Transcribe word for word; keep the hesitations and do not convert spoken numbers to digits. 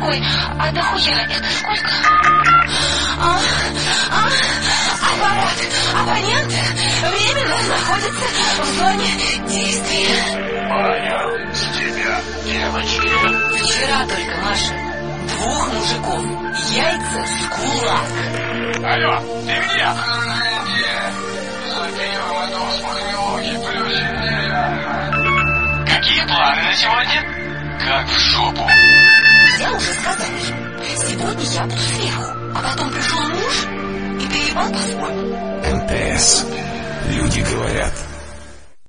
Ой, а дохуя это сколько? А, а, аппарат, абонент временно находится в зоне действия. Понял, с тебя девочки. Вчера только, Маша, двух мужиков, яйца с кулак. Алло, ты где? Какие планы на сегодня? Как в жопу. Я уже сказала ему, сегодня я буду сверху, а потом пришел муж и переебал по-своему. МТС. Люди говорят.